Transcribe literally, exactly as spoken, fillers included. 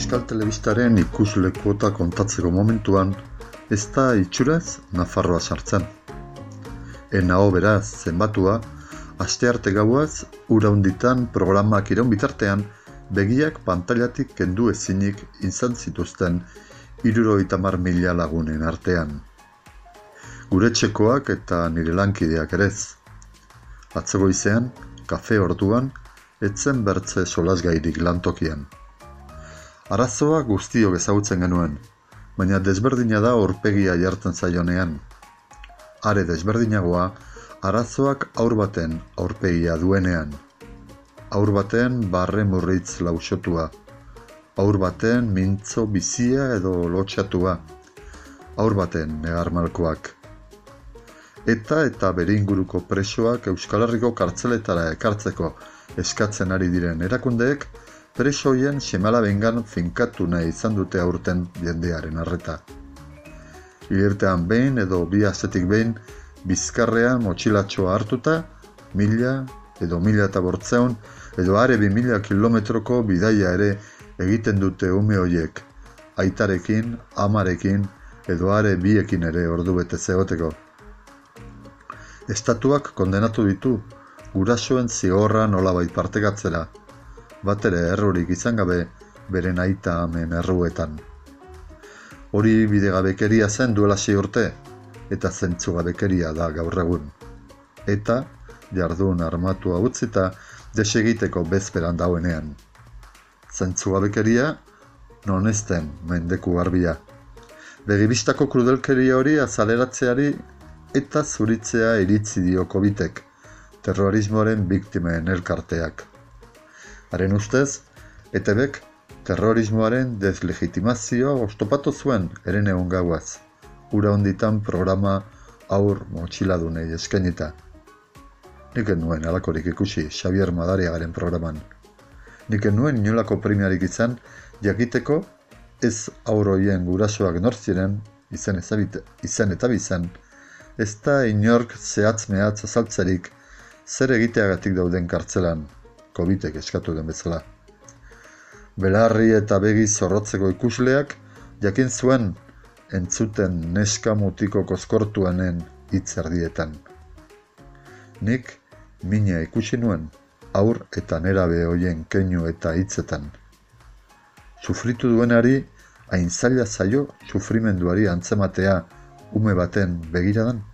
Euskal Telebistaren ikusle kuota kontatzeko momentuan, ez da itxuraz Nafarroa sartzen. Enao beraz zenbatua, astearte gauaz, ura hunditan programak iraun bitartean, begiak pantailatik kendu ezinik izan zituzten hirurogeita hamar mila lagunen artean. Gure txekoak eta nire lankideak erez. Atzo goizean, kafe orduan, etzen bertze solasgairik lantokian. Arazoa guztiok ezagutzen genuen, baina desberdina da aurpegia jartzen zaionean. Are desberdinagoa, arazoak aur baten aurpegia duenean. Aur baten barre murritz lausotua. Aur baten mintzo bizia edo lotxatua. Aur baten negarmalkoak. Eta eta bere inguruko presoak Euskal Herriko kartzeletara ekartzeko eskatzen ari diren erakundeek, presoien semalabengan finkatu nahi izan dute aurten jendearen arreta. Hilertean behin edo bi astetik behin, bizkarrean motxilatxoa hartuta, mila edo mila eta bortzeun edo are bi mila kilometroko bidaia ere egiten dute ume hoiek, aitarekin, amarekin edo are biekin ere ordu bete zegoteko. Estatuak kondenatu ditu, gurasoen zigorra nolabait partekatzera, bat ere errurik izan gabe beren aita amen erruetan. Hori bidegabekeria zen duela sei urte, eta zentzugabekeria da gaur egun. Eta jardun armatua utzita desegiteko bezperan dauenean. Zentzugabekeria non ez den mendeku garbia. Begibistako krudelkeria hori azaleratzeari eta zuritzea iritzi dio kobitek, terrorismoaren biktimen elkarteak. Haren ustez, E T Bek terrorismoaren deslegitimazioa oztopatu zuen eren egun gauaz, ura honditan programa aur motxiladunei eskainita. Nik nuen alakorik ikusi Xabier Madariagaren programan. Nik nuen inolako premiarik izan jakiteko ez aurroien gurasoak nortziren, izen, ezabite, izen eta bizen, ez da inork zehatz-mehatz azaltzerik zer egiteagatik dauden kartzelan, kobitek eskatu den bezala. Belarri eta begi zorrotzeko ikusleak jakin zuen entzuten neska mutiko kozkortuanen hitz erdietan. Nik mina ikusi nuen aur eta nerabe hoien keinu eta hitzetan. Sufritu duenari hain zaila zaio sufrimenduari antzematea ume baten begiradan.